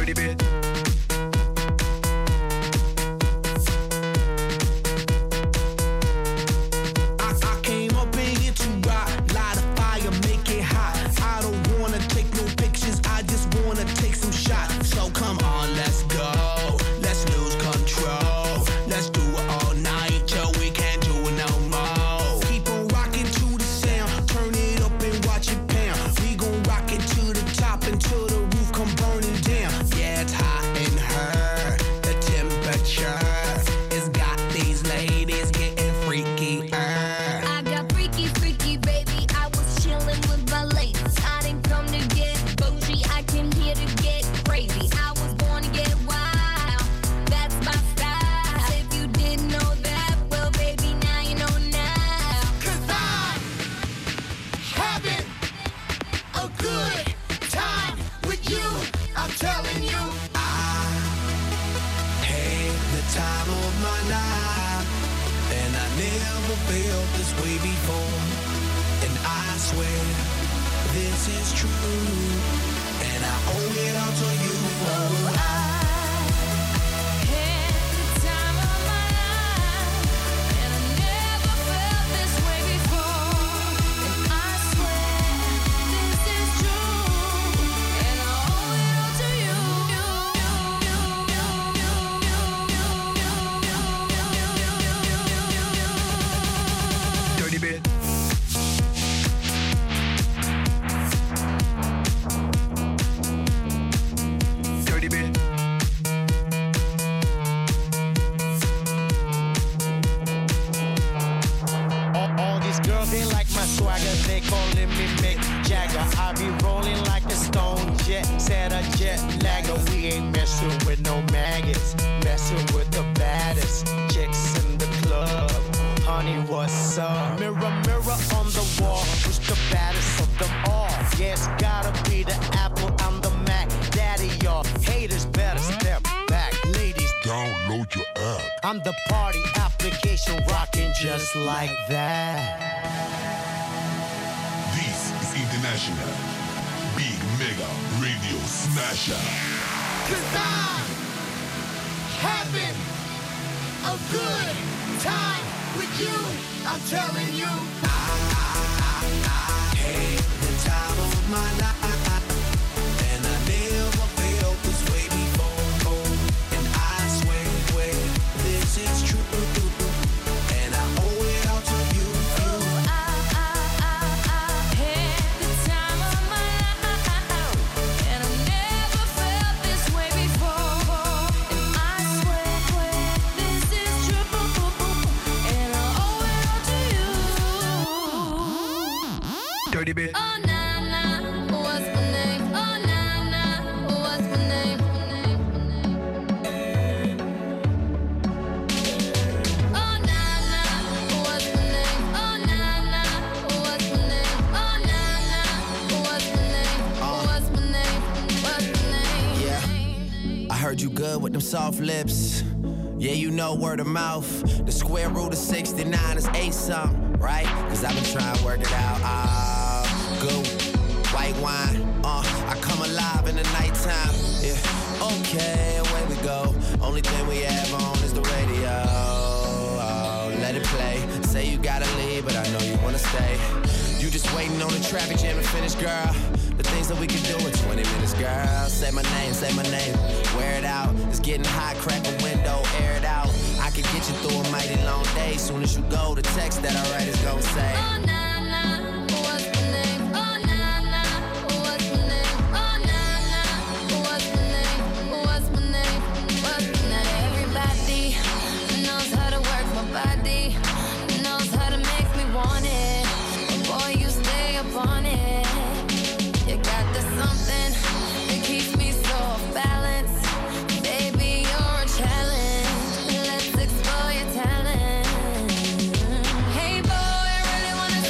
Dirty bit. I came up in here to rock, light a fire, make it hot. I don't wanna take no pictures, I just wanna take some shots. So come on, let's go, let's lose control. Let's do it all night till we can't do it no more. Keep on rocking to the sound, turn it up and watch it pound. We gon' rock it to the top until the roof come burning down. Yeah, it's hot in her, the temperature has got these ladies getting freaky. I got freaky, freaky, baby. I was chillin' with my ladies. I didn't come to get bougie, I came here to get crazy. I was born to get wild, that's my style. If you didn't know that, well, baby, now you know now. 'Cause I'm having a good time with you. I'm telling you. Hey, the time of my life, and I never felt this way before. And I swear this is true, and I owe it all to you. Dirty bit. Dirty bit. All these girls, they like my swagger, they calling me Mick Jagger. I be rolling like a stone jet, set a jet lagger. We ain't messing with no maggots, messing with the baddest chicks in the club. Honey, what's up? Mirror, mirror on the wall, who's the baddest of them all? Yeah, it's gotta be the Apple, I'm the Mac. Daddy, y'all haters better step back. Ladies, Download your app. I'm the party application rocking just like that. This is International Big Mega Radio Smasher. 'Cause I'm having a good time with you. I'm telling you. Hey, the time of my life, and I never felt this way before. And I swear this is true, and I owe it all to you. Dirty bit. Oh, nah, nah, what's my name? Oh, nah, nah, what's my name? Oh, nah, nah, what's my name? Oh, nah, nah, what's my name? Oh, nah, nah, what's my name? What's my name? What's my name? Yeah, I heard you good with them soft lips. Yeah, you know word of mouth. The square root of 69 is 8 something, right? Cause I've been trying to work it out. Good white wine, I come alive in the nighttime. Yeah, okay, away we go. Only thing we have on is the radio. Oh, let it play. Say you gotta leave, but I know you wanna stay. You just waiting on the traffic jam to finish, girl. The things that we can do in 20 minutes, girl. Say my name, wear it out. It's getting hot, crack a window, air it out. I can get you through a mighty long day. Soon as you go, the text that I write is gon' say, Oh, nah, nah, what's my name? Oh, nah, nah, what's my name? Oh, nah, nah, what's my name? What's my name? What's my name? Everybody knows how to work my body, knows how to make me want it. But boy, you stay up on it. You got the something that keeps me so off balance. Baby, you're a challenge. Let's explore your talent. Hey boy, I really wanna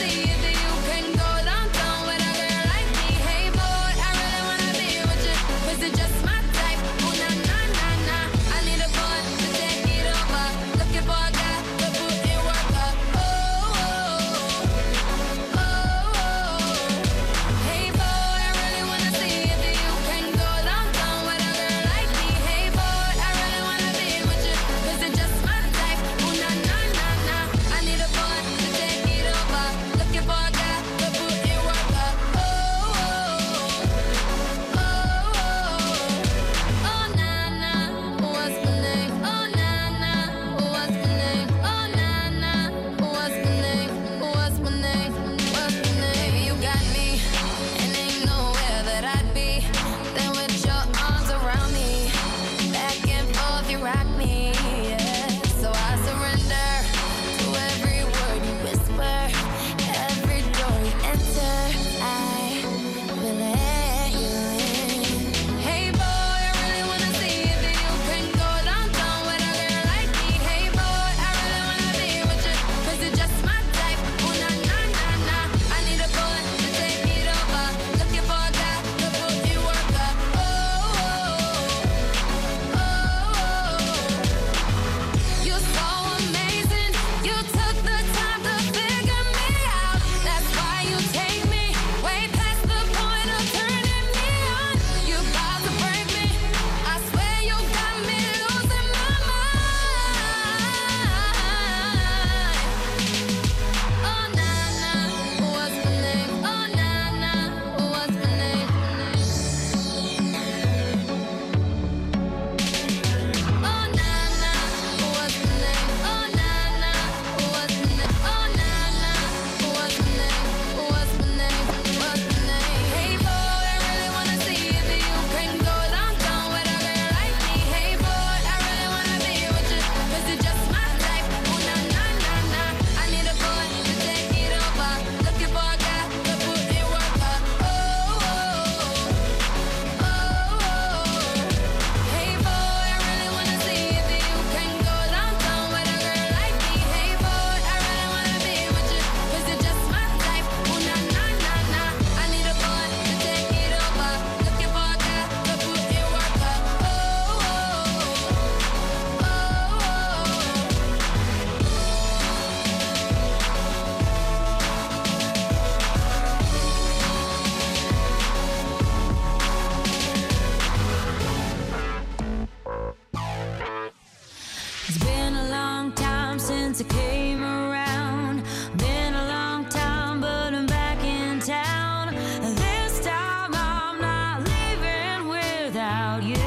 since I came around. Been a long time, but I'm back in town. This time I'm not leaving without you.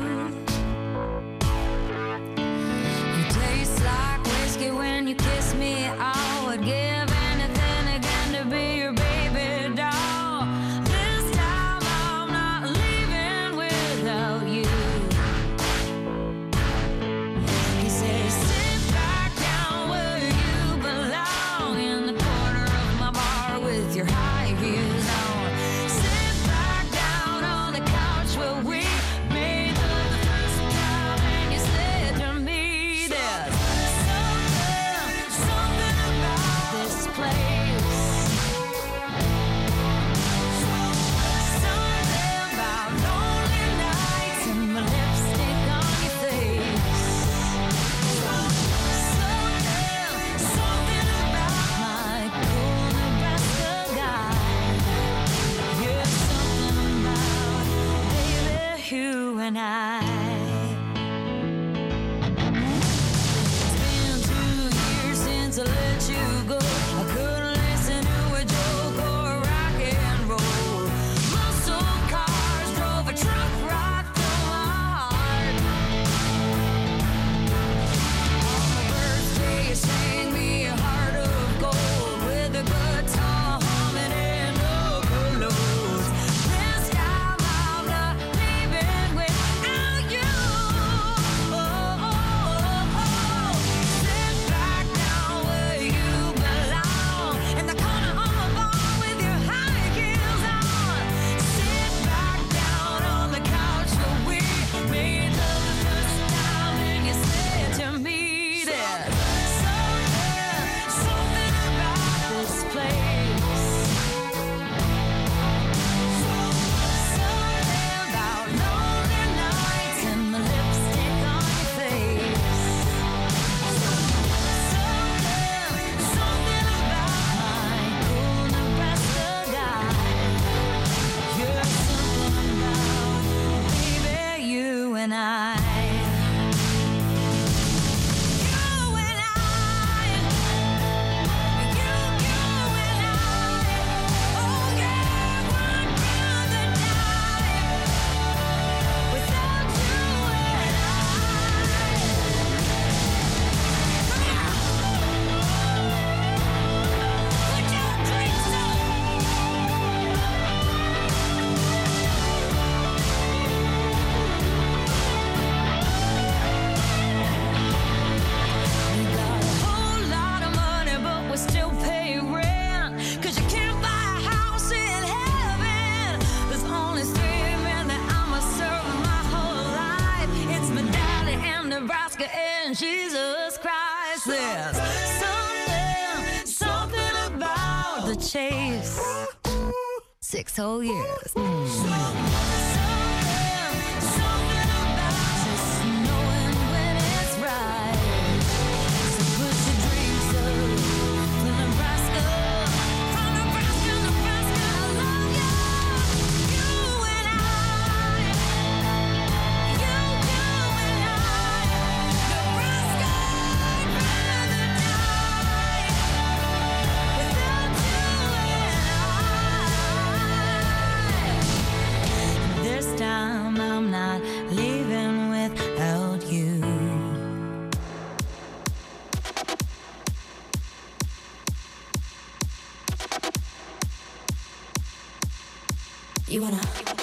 You taste like whiskey when you kiss me. I would give anything again to be your baby doll. This time I'm not leaving without you. He says, sit back down where you belong, in the corner of my bar with your high heels on. Sit back down on the couch where we made love the first time, and you said to me, there's something about this place. Something about lonely nights and my lipstick on your face. Something about my cool Nebraska guy. Yeah, something about baby you and I. It's been 2 years since I let you go. I couldn't listen to a joke or rock and roll. Muscle cars drove a truck right through my heart. On my birthday, you sang me a heart of gold with a guitar humming and no pillows. This time I'm not leaving without you. Sit back down where you belong, in the corner of my bar with your high heels on. Sit back down on the couch where we made love the first time, and you said to me, there's something about this place. Something about lonely nights and my lipstick on your face. Something about my cool Nebraska guy. Yeah, something about baby you and I. Jesus Christ, there's something about the chase. 6 whole years. Something about just knowing when it's right. So put your dreams up to Nebraska. From Nebraska, Nebraska, I love you. You and I. You and I. Nebraska, I'd rather die without you and I. This time I'm not leaving without you. You wanna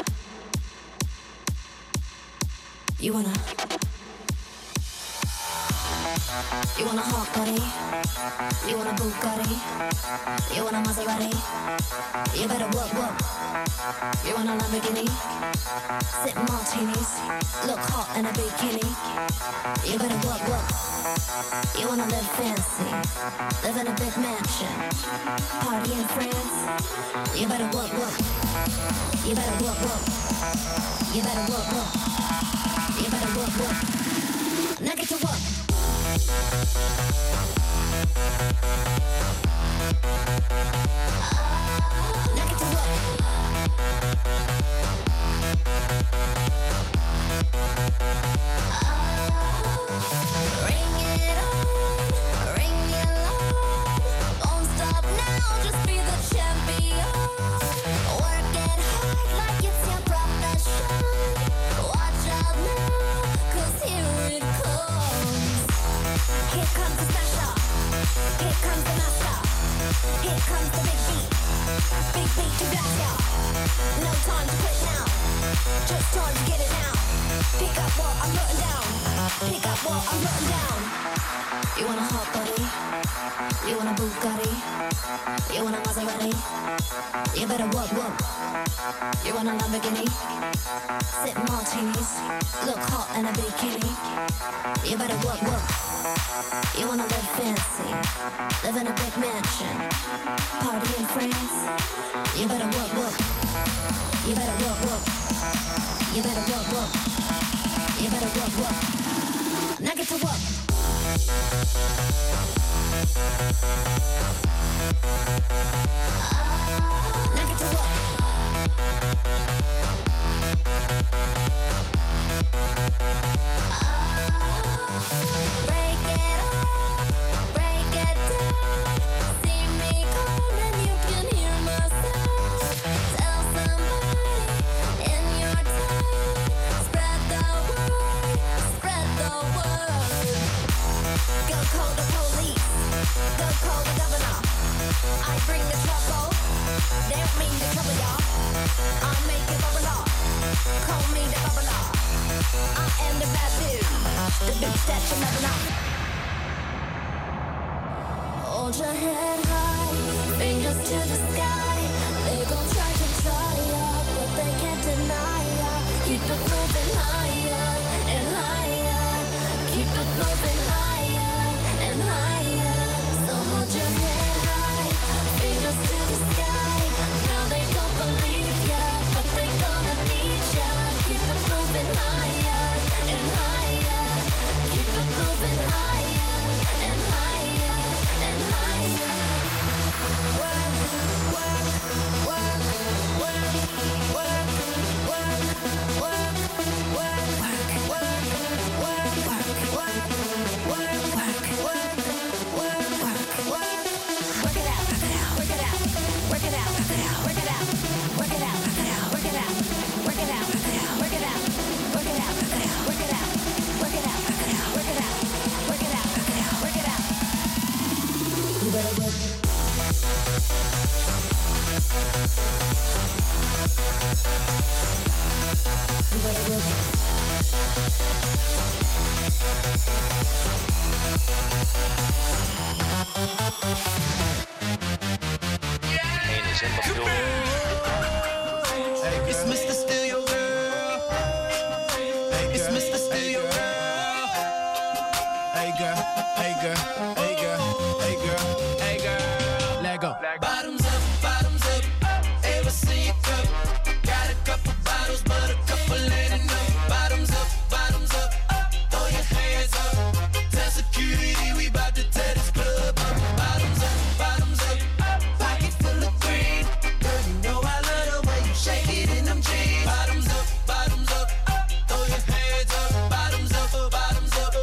hot body? You want a Bugatti? You want a Maserati? You better work. You want a Lamborghini? Sip martinis, look hot in a bikini. You better work. You wanna live fancy, live in a big mansion, party in France. You better work. You better work. You better work. You better work. Now get to work. Now get to work. Ring it on, ring time to quit now. Just time to get it now. Pick up what I'm putting down. Pick up what I'm putting down. You want a hot body? You want a Bugatti? You want a Maserati? You better work. You want a Lamborghini? Sip martinis, look hot in a bikini. You better work. You wanna live fancy, live in a big mansion, party in France. You better work. You better work. You better work. You better work. Now get to work. Now get to work. Break it up, break it down. See me coming, you can hear my sound. Tell somebody in your town. Spread the word, spread the word. Go call the police, go call the governor. I bring the trouble, they don't mean to trouble y'all. I make it bubble up, call me the bubbler. I am the bad dude, the bitch that you never know. Hold your head high, fingers to the sky. They gon' try to try ya, but they can't deny ya. Keep it moving higher and higher. Keep it moving higher and higher. So hold your head high, fingers to the sky. Now they don't believe ya, but they gonna need ya. Keep it moving higher and higher. Keep it moving higher and higher and higher. Work, work, work, work, work, work, work, work, work, work, work, work, work. Work it out, work it out, work it out, work it out, work it out, work it out, work it out, work it out, work it out, work it out, work it out, work it out, work it out, work it out. You better work. You better work. Pain is in the building. It's Mr. Steal Your Girl. It's Mr. Steal Your Girl. Hey girl, hey girl, hey girl, hey girl, hey girl. Let go. Bottoms up, ever see you cup? Got a couple bottles, but a couple ain't enough. Bottoms up, throw your hands up. Tell security we bout to tear this club up. Bottoms up, pocket full of green. Girl, you know I love the way you shake it in them jeans. Bottoms up, throw your hands up. Bottoms up, bottoms up.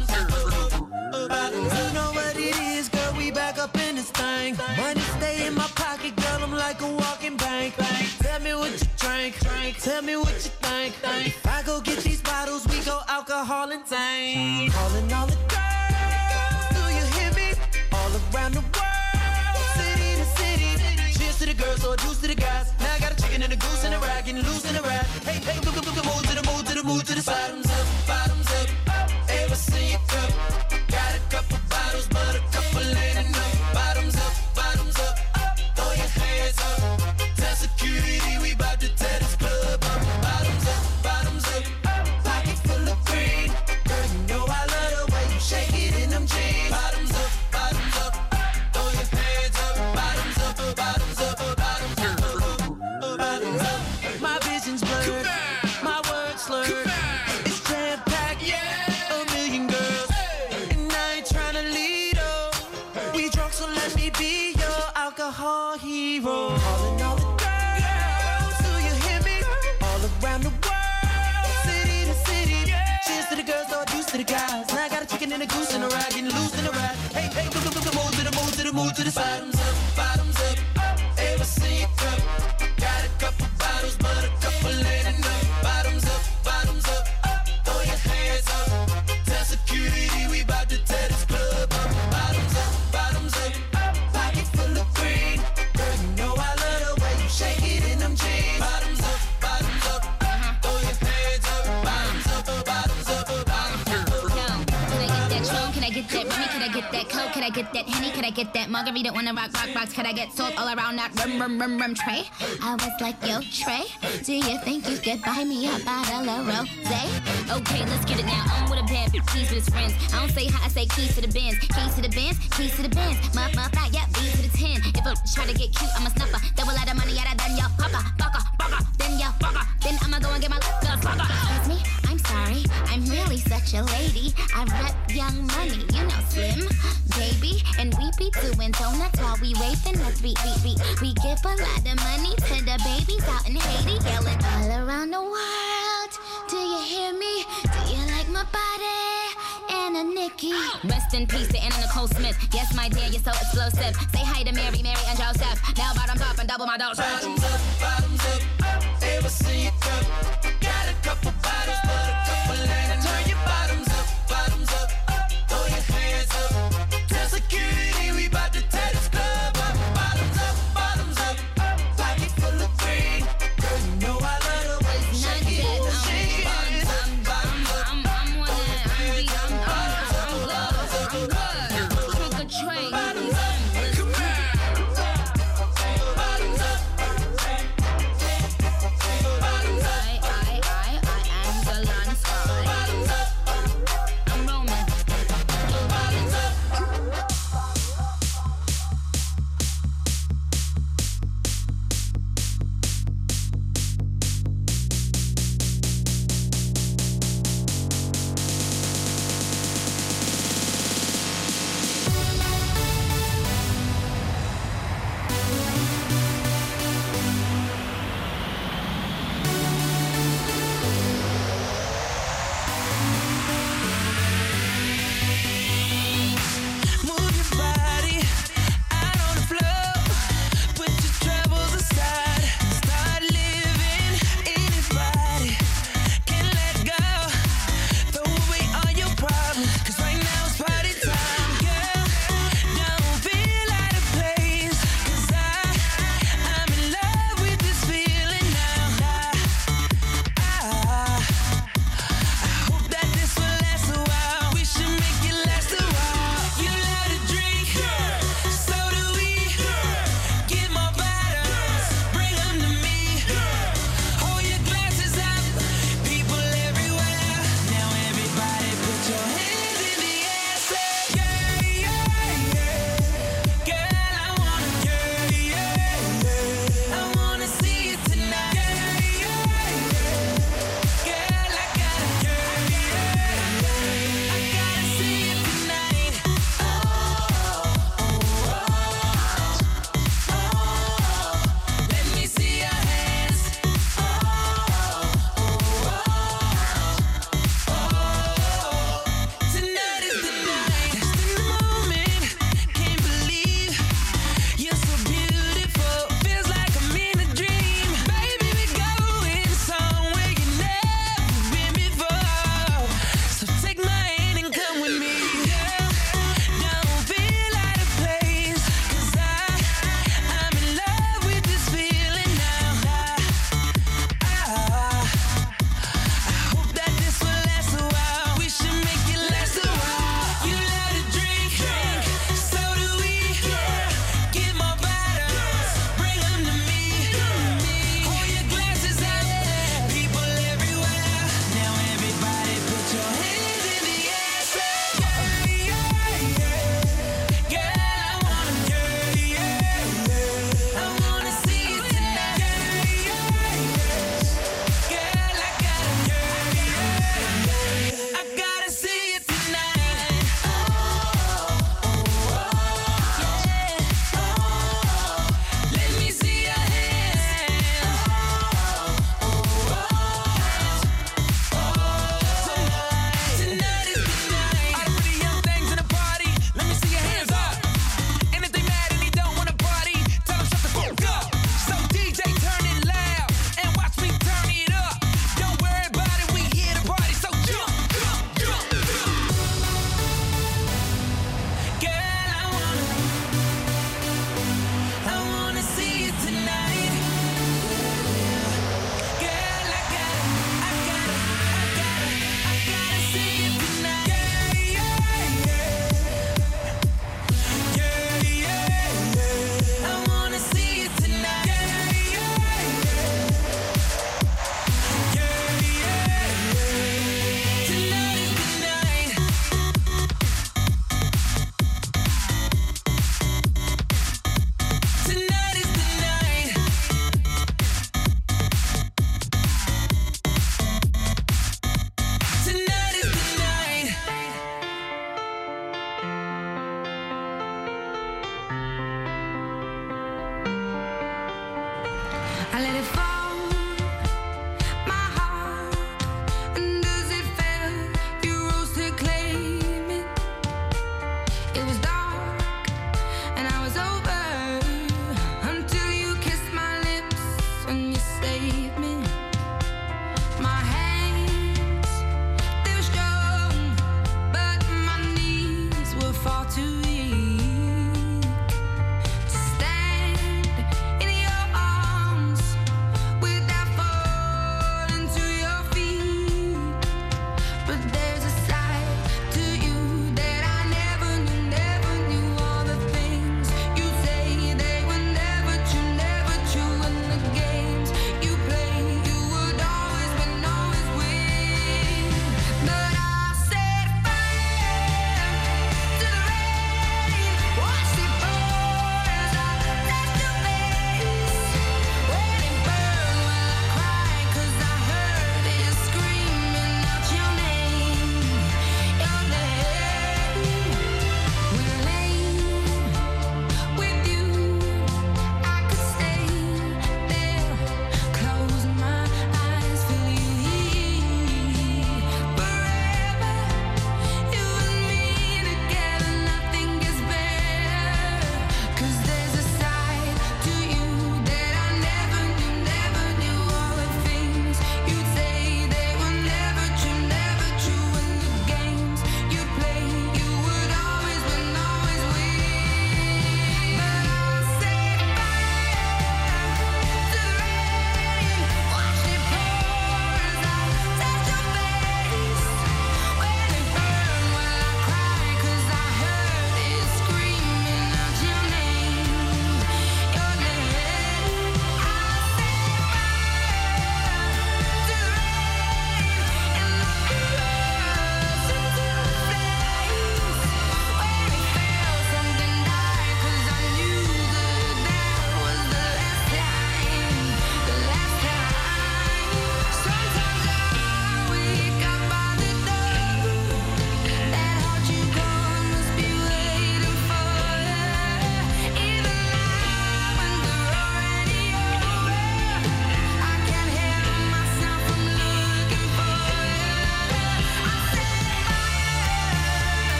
You know what it is, girl, we back up in this thing. Money stay in my pocket, girl, I'm like a walking bank. Tell me what you drink, tell me what you think. If I go get these bottles, we go alcohol and tank. Calling all the girls, do you hear me? All around the world, city to city. Cheers to the girls, or juice to the guys. Now I got a chicken and a goose and a rag, getting loose in a ride. Hey, move to the side. Bottoms up, ever see you cup? Got a couple bottles, but a couple ain't enough. Bottoms up, throw your hands up. Tell security we bout to tear this club up. Bottoms up, pocket full of green. Girl, you know I love the way you shake it in them jeans. Bottoms up, throw your hands up. Bottoms up, bottoms up. My vision's blurred, my words slurred. I get that coke? Could I get that Henny? Could I get that margarita on a rock box? Could I get salt all around that rum tray? I was like, yo, Trey, do you think you could buy me a bottle of rosé? Okay, let's get it now. I'm with a bad bitch, keys with his friends. I don't say how, I say keys to the Benz. Keys to the Benz, keys to the Benz. My fly, yeah, B to the 10. If I try to get cute, I'm a snuffer. Double out of money, out of done, ya papa, baka, then ya fucker. Then I'ma go and get my girl sucker. Excuse me, I'm sorry, I'm really such a lady. I rep Young Money, you know Slim, baby. And we be doing donuts while we waving. Let's beat. We give a lot of money to the babies out in Haiti, yelling all around the world. Do you hear me? Do you like my body? Anna Nikki. Rest in peace to Anna Nicole Smith. Yes, my dear, you're so explosive. Say hi to Mary, and Joseph. Now bottoms up and double my dose. Bottoms up. Ever see you come? Got a couple bottles, but a couple ain't enough. Turn your bottoms up. Throw your hands up. Tell security we bout to tear this club up. Bottoms up. Pocket full of green. Girl, you know I love the way you shake it. I'm good. Trick or treat. Bottoms up. Come on. Bottoms up.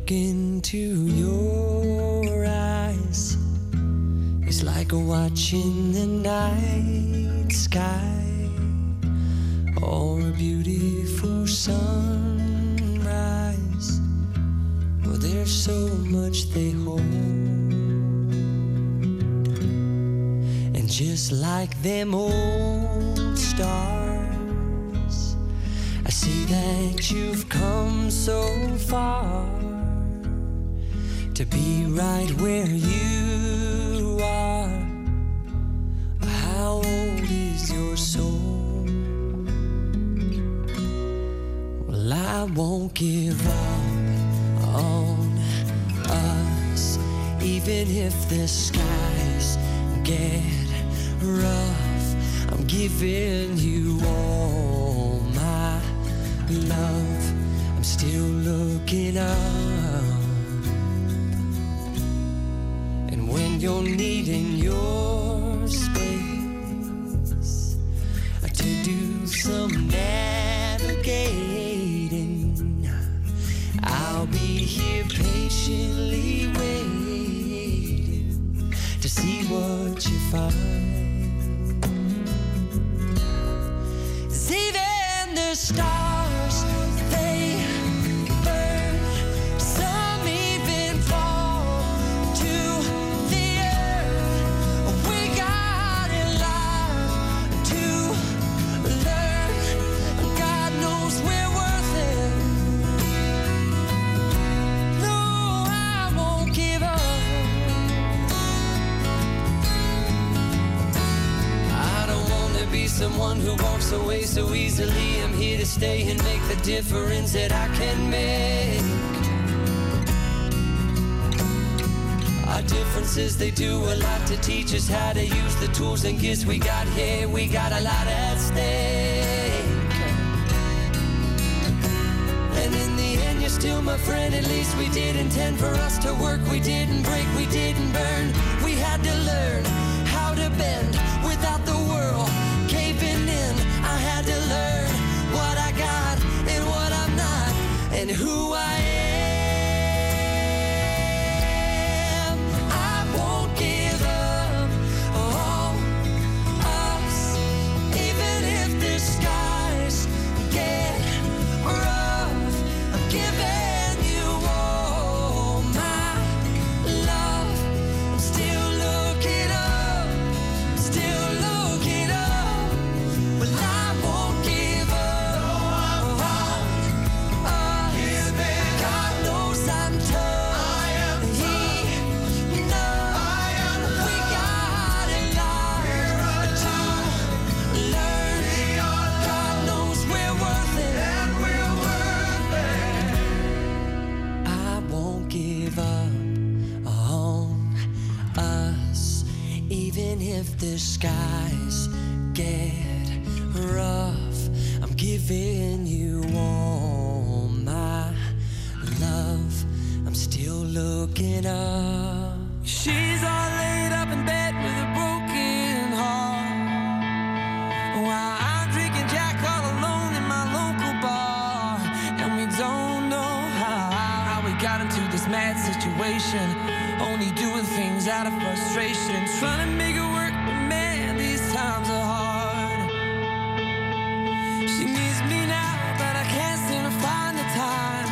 look into your eyes, it's like watching the night sky or a beautiful sunrise. Well, there's so much they hold, and just like them old stars, I see that you've come so far to be right where you are. How old is your soul? Well, I won't give up on us, even if the skies get rough. I'm giving you all my love. I'm still looking up, and when you're needing your space to do some navigating, I'll be here patiently waiting to see what you find. 'Cause even the stars, they burn, some even fall to the earth. We got in line to learn. God knows we're worth it. No, I won't give up. I don't want to be someone who walks away so easily. I'm here to stay and make the difference that I can make. Our differences, they do a lot to teach us how to use the tools and gifts we got here. We got a lot at stake. And in the end, you're still my friend. At least we did intend for us to work. We didn't break, we didn't burn. We had to learn how to bend without the world caving in. I had to learn what I got and what I'm not, and who I am. I won't give up on us, even if the skies get rough. I'm giving you all my love. I'm still looking up, still looking up. Well, I won't give up on us. God knows I'm tough. He knows we got a lot to learn. God knows we're worth it. I won't give up on us, even if the skies get rough. I'm giving you all my love. I'm still looking up. She's all laid up in bed with a broken heart, while I'm drinking Jack all alone in my local bar. And we don't know how we got into this mad situation, only doing things out of frustration, trying to make it work, but man, these times are hard. She needs me now, but I can't seem to find the time.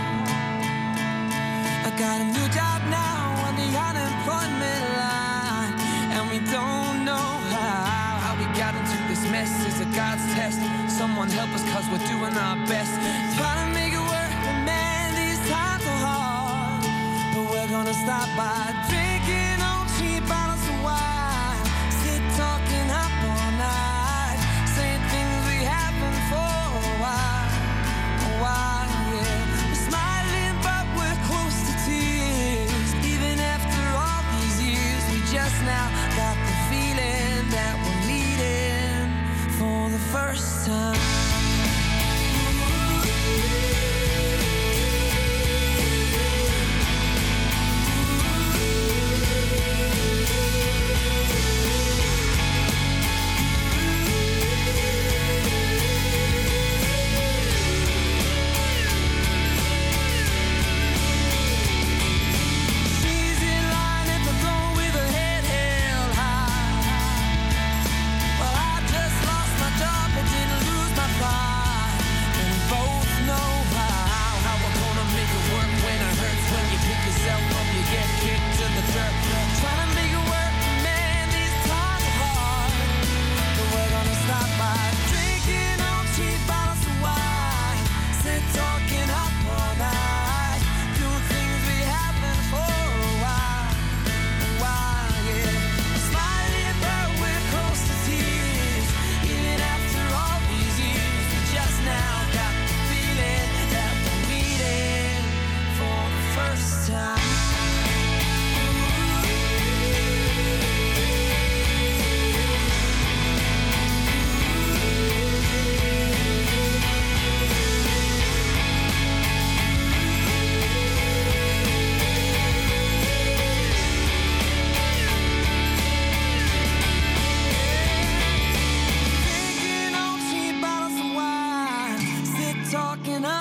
I got a new job now on the unemployment line, and we don't know how we got into this mess. Is it God's test? Someone help us, 'cause we're doing our best, trying to make it work, but man, these times are hard. But we're gonna stop by drinking on cheap bottles of wine, sit talking up all night, saying things we haven't for a while, yeah. We're smiling, but we're close to tears. Even after all these years, we just now got the feeling that we're meeting for the first time.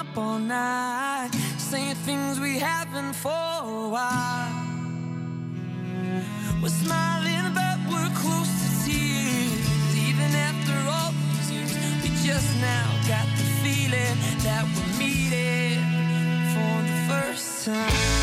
all night, saying things we haven't for a while. We're smiling but we're close to tears. Even after all these years, we just now got the feeling that we're meeting for the first time.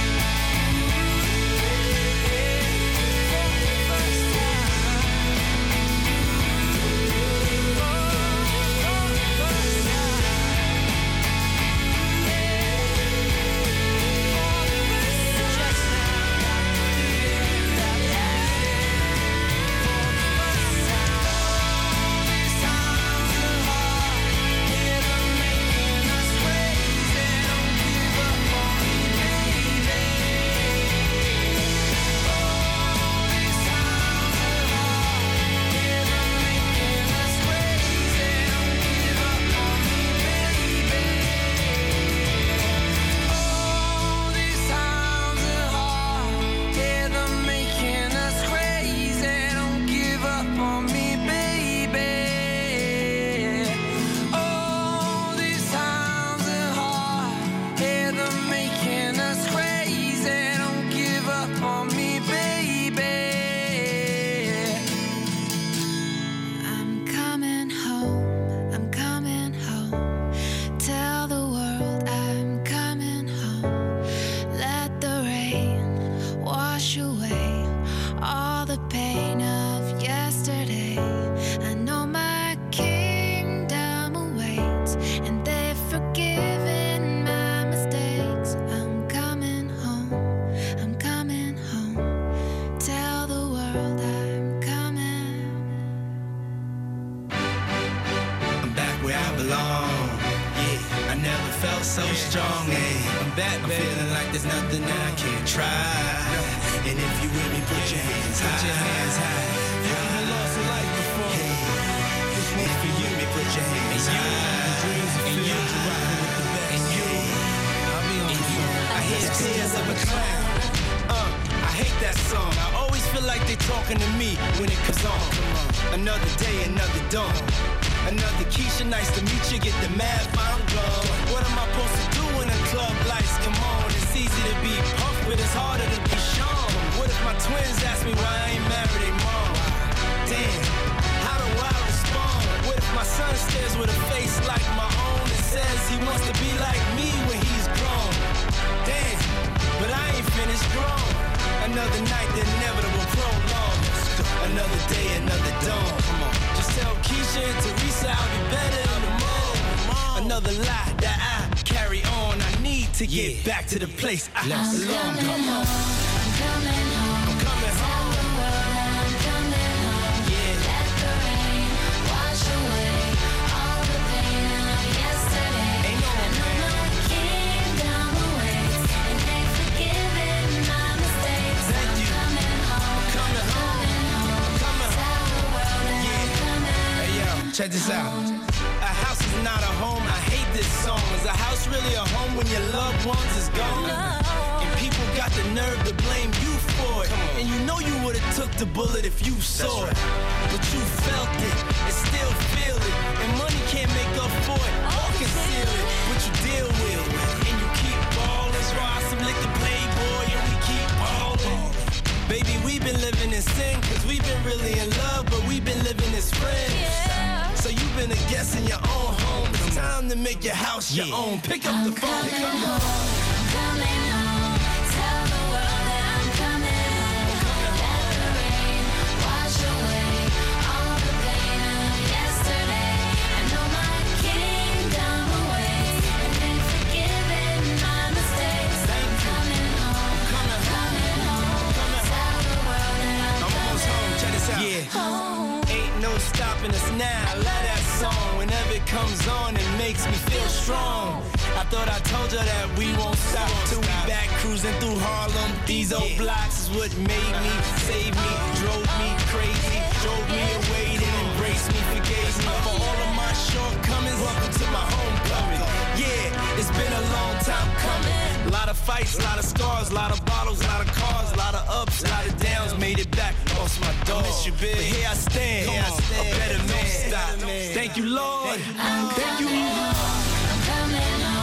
To the place I belong. I'm coming home. I'm coming home. I'm coming home. Tell the world that I'm coming home. Yeah. Let the rain wash away all the pain of yesterday. Ain't no I know my kingdom awaits, and they've forgiven my mistakes. Thank you. Coming home. Coming home. Coming home. Tell the world that I'm coming home. Hey yo, check this out. A house is not a home. I hate this song. Is a house really a home when your loved ones is gone? No. And people got the nerve to blame you for it. And you know you would've took the bullet if you saw it. But you felt it and still feel it. And money can't make up for it or conceal it. But you deal with it and you keep ballin'. Try some liquor playboy and we keep ballin'. Baby, we've been living in sin, cause we've been really in love, but we've been living as friends. Yeah. So you've been a guest in your own home. It's time to make your house your own. Pick up the phone. I'm coming home. Tell the world that I'm coming home. Let the rain wash away all the pain of yesterday. I know my kingdom awaits, and they've forgiven my mistakes. I'm coming home. Coming home. Tell the world that I'm almost home. Check this out. Yeah. home. Ain't no stopping us now. I love that song. Whenever it comes on, it makes me feel strong. I thought I told you that we won't stop till we back cruising through Harlem. These old blocks is what made me, saved me, drove me crazy, drove me away, then embraced me, forgave me for all of my shortcomings. Welcome to my homecoming. Yeah, it's been a long time coming. A lot of fights, a lot of scars, a lot of bottles, a lot of cars, a lot of ups, a lot of downs. Made it back, lost my dog. Miss you, big. But here I stand, a better man. Thank you, Lord. Thank you, Lord. I'm coming home.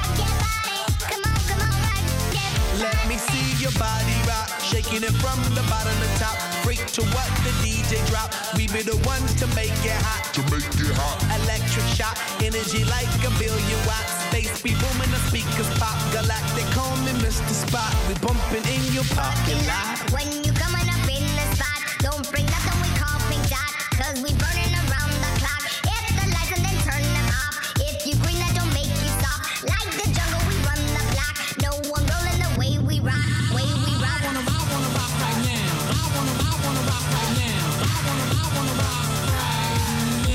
Let me see your body rock, shaking it from the bottom to top. Freak to what the DJ drop. We be the ones to make it hot. To make it hot. Electric shock, energy like 1,000,000,000 watts. Space be booming, the speakers pop. Galactic, call me Mr. Spot. We bumping in your parking lot. When you coming up in the spot, don't bring nothing we call pink dot, 'cause we burning around the clock. Hit the lights and then turn them off. If you green, that don't make you stop. Like the jungle, we run the block. No one rolling the way we rock. Way we rock. I wanna rock right now. I wanna rock right now. I wanna rock right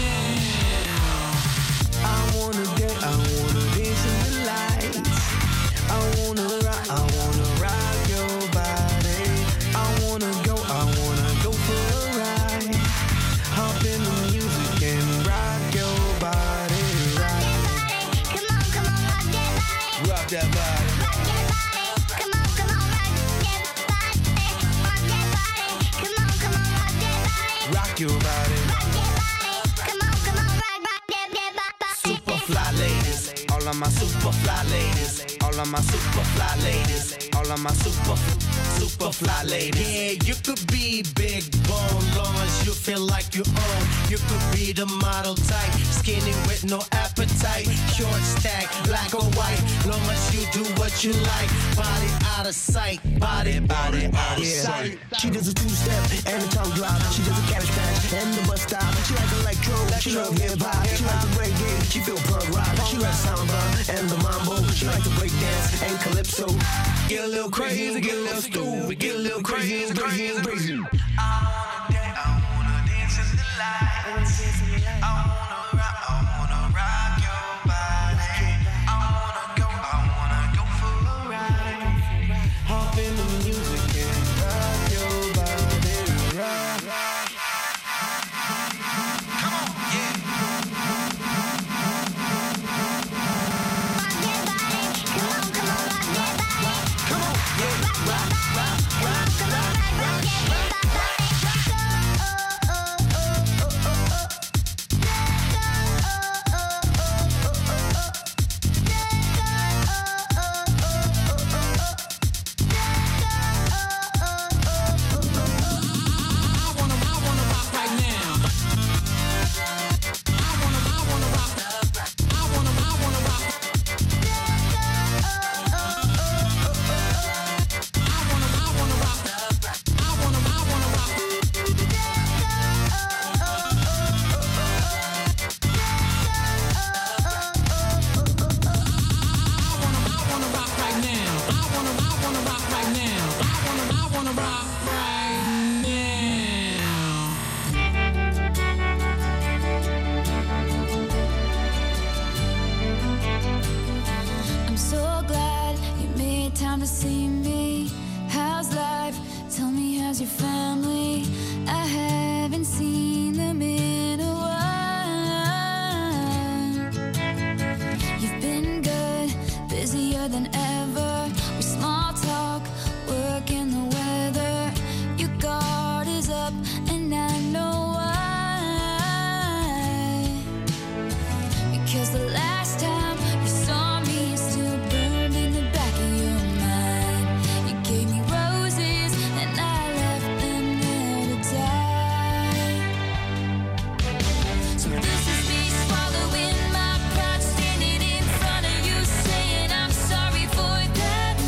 now. I wanna dance in the lights. I wanna rock your body. I wanna go for a ride. Hop in the music and rock your body. Rock that body. Come on, rock that body. Rock that body. Rock that body. Come on, rock that body. Rock that body. Come on, rock that body. Rock your body. Rock that body. Come on, rock that body. Super fly ladies, all of my super fly ladies, all of my super fly ladies, all of my super fly ladies. Yeah, you could be big bone, long as you feel like you own. You could be the model type, skinny with no appetite, short stack, black or white, long as you do what you like. Body out of sight, body out of sight. She does a two-step and a tongue drop. She does a cabbage patch and the bus stop. She like electro, she love hip-hop. She like the reggae, she feel punk rock. She like samba and the mambo. She like the break dance and calypso. Get a little crazy, get a little stupid, get a little crazy, crazy. I wanna dance in the lights. I wanna rock your body. I wanna go for a ride. Hop in the music and rock your body. Rock. Come on, yeah. Rock that body. Come on, rock that body. Come on, yeah. Rock that body. Swallowing my pride, standing in front of you, saying I'm sorry for that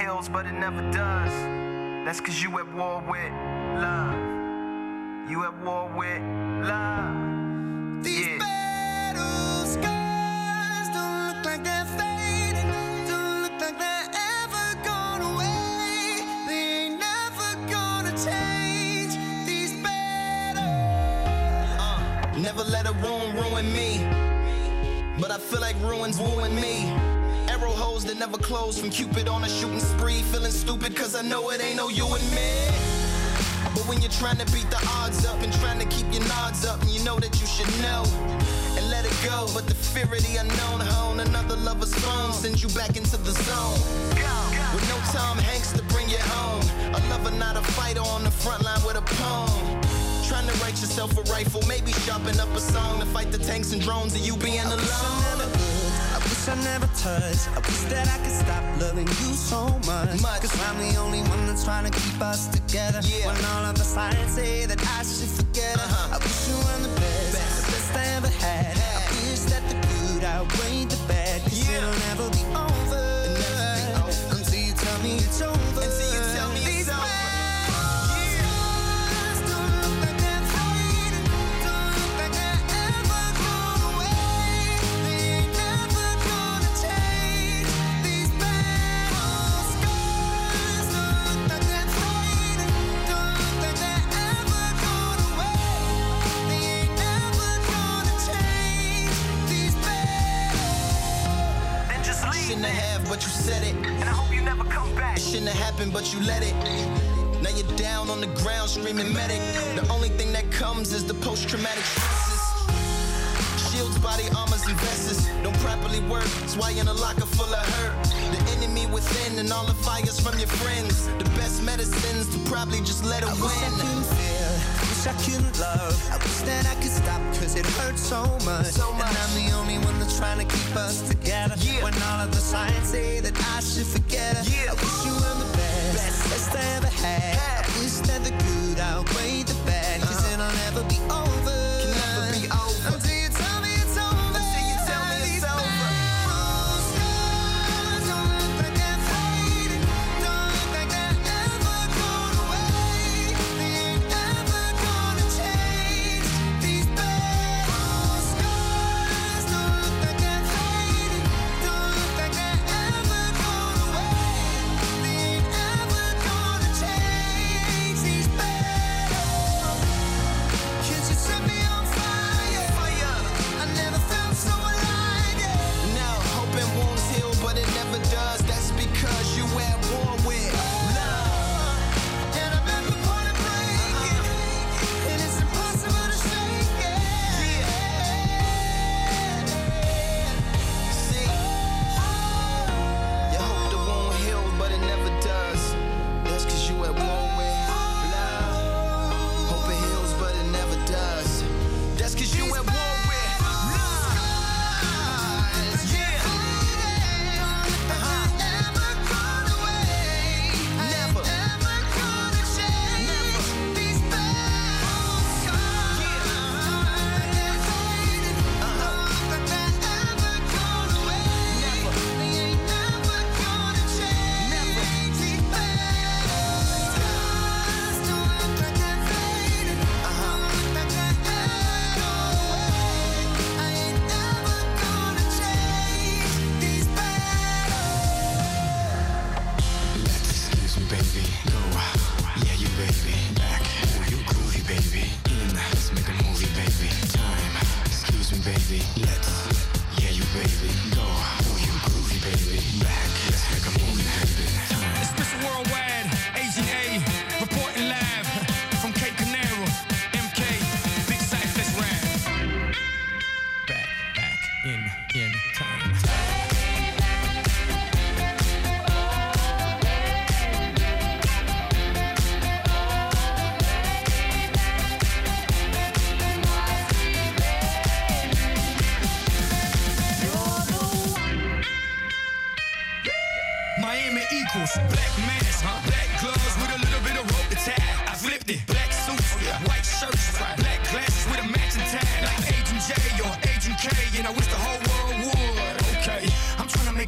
heals, but it never does. That's cause you at war with love. You at war with love. These battle scars don't look like they're fading. Don't look like they're ever gone away. They ain't never gonna change. These battles. Never let a wound ruin me, but I feel like ruins wooing me. Arrow holes that never close from Cupid on a shooting spree. Feeling stupid cause I know it ain't no you and me. But when you're trying to beat the odds up and trying to keep your nods up, and you know that you should know and let it go. But the fear of the unknown hone another lover's phone sends you back into the zone. With no Tom Hanks to bring you home. A lover, not a fighter on the front line with a poem. Trying to write yourself a rifle, maybe sharpen up a song to fight the tanks and drones of you being alone. I wish I never touched. I wish that I could stop loving you so much. Cause I'm the only one that's trying to keep us together. When all of the signs say that I should forget it. I wish you were the best I ever had. I wish that the good outweighed the bad. Cause it'll never be over until you tell me it's over. Until you tell me it's over. But you said it, and I hope you never come back. It shouldn't have happened, but you let it. Now you're down on the ground screaming medic. The only thing that comes is the post-traumatic stresses. Shields, body armors, and vests don't properly work. That's why you're in a locker full of hurt. The enemy within and all the fires from your friends. The best medicines to probably just let it win. I couldn't feel, wish I couldn't love. I wish that I could stop cause it hurts so much. And I'm the only one that's trying to keep us together. When all of the signs say that I should forget her. I wish you were the best I ever had. I wish that the good outweighed the bad. Cause it'll never be over. Can never be over. Until you tell me it's over. Until you tell me it's over.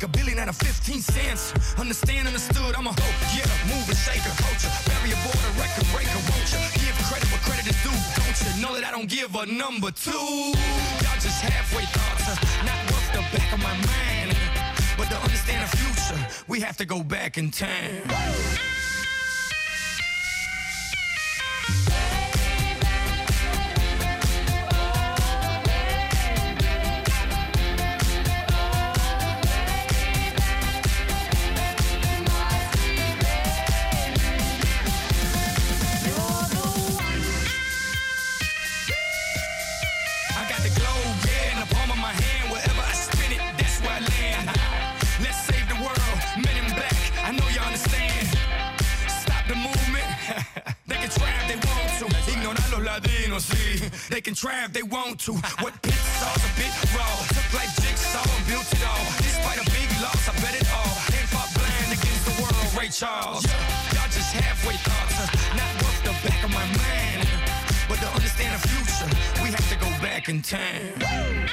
make $1 billion out of 15 cents. Understand, understood, I'm a hoe, yeah, mover, shaker, culture. Barrier border, record breaker, won't you? Give credit where credit is due, don't you? Know that I don't give a number two. Y'all just halfway thoughts, not worth the back of my mind. But to understand the future, we have to go back in time. They can try if they want to. What pits are a bit raw. Took like jigsaw and built it all. Despite a big loss, I bet it all. Ain't fought blind against the world, Ray Charles. Y'all just halfway thoughts, not worth the back of my mind. But to understand the future, we have to go back in time.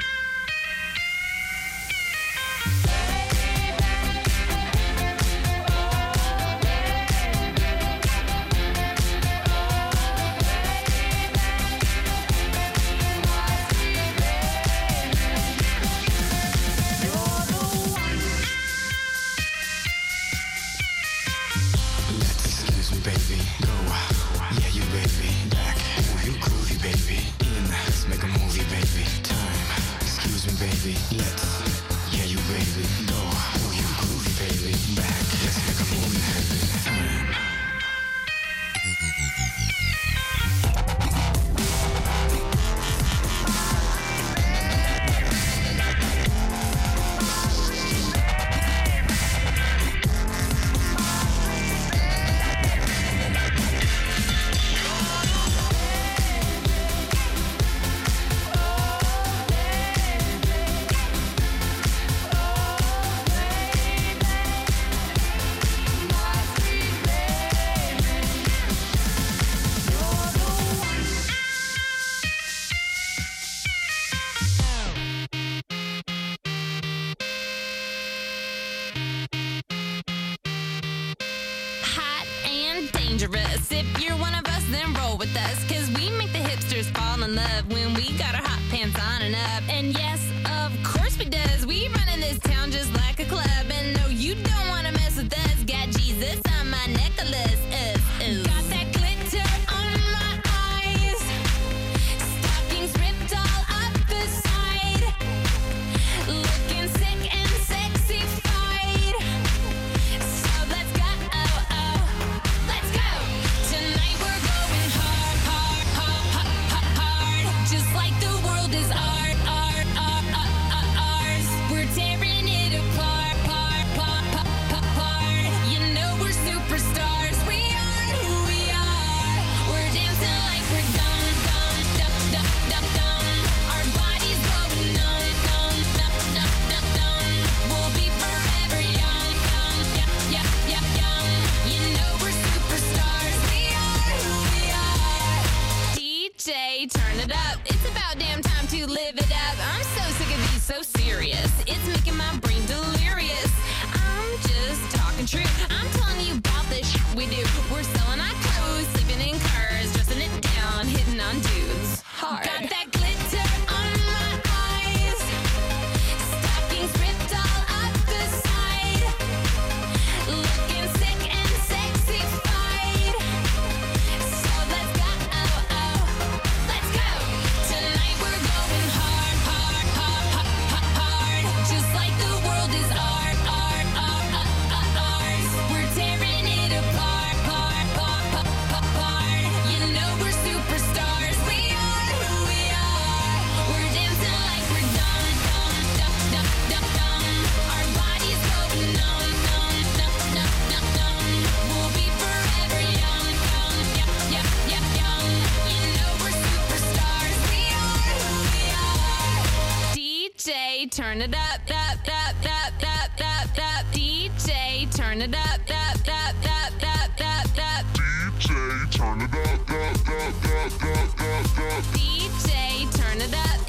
If you're one of us, then roll with us, cause we make the hipsters fall in love when we got our hot pants on and up. And yes, of course we does. We run in this town just like a club. And no, you don't wanna mess with us. Got Jesus on my necklace. Got that glitter on my eyes. Stockings ripped all up the side. Looking sick and sexified. So let's go. Let's go. Tonight we're going hard, hard, hard, hard, hard. Just like the world is ours. We're tearing it apart, You know we're superstars. We are who we are. We're dancing like we're dumb. Our bodies going numb. We'll be forever young. Young. You know we're superstars. We are who we are. DJ, turn it up. It's about damn time to live it up. I'm so sick of being so serious. It's making my brain delirious. I'm just talking true. I'm telling you about this shit we do. We're selling our clothes, sleeping in cars, dressing it down, hitting on dudes hard. Got that glitter on my eyes. Stockings ripped all up the side. Looking sick and sexified. So let's go. Let's go. Tonight we're going hard, hard, hard, hard, hard. Just like the world is ours. We're tearing it apart, You know we're superstars. We are who we are. We're dancing like we're dumb. Our bodies going numb. We'll be forever young. You know we're superstars. We are who we are. DJ, turn it up. DJ, turn it up. DJ, turn it up. DJ, turn it up.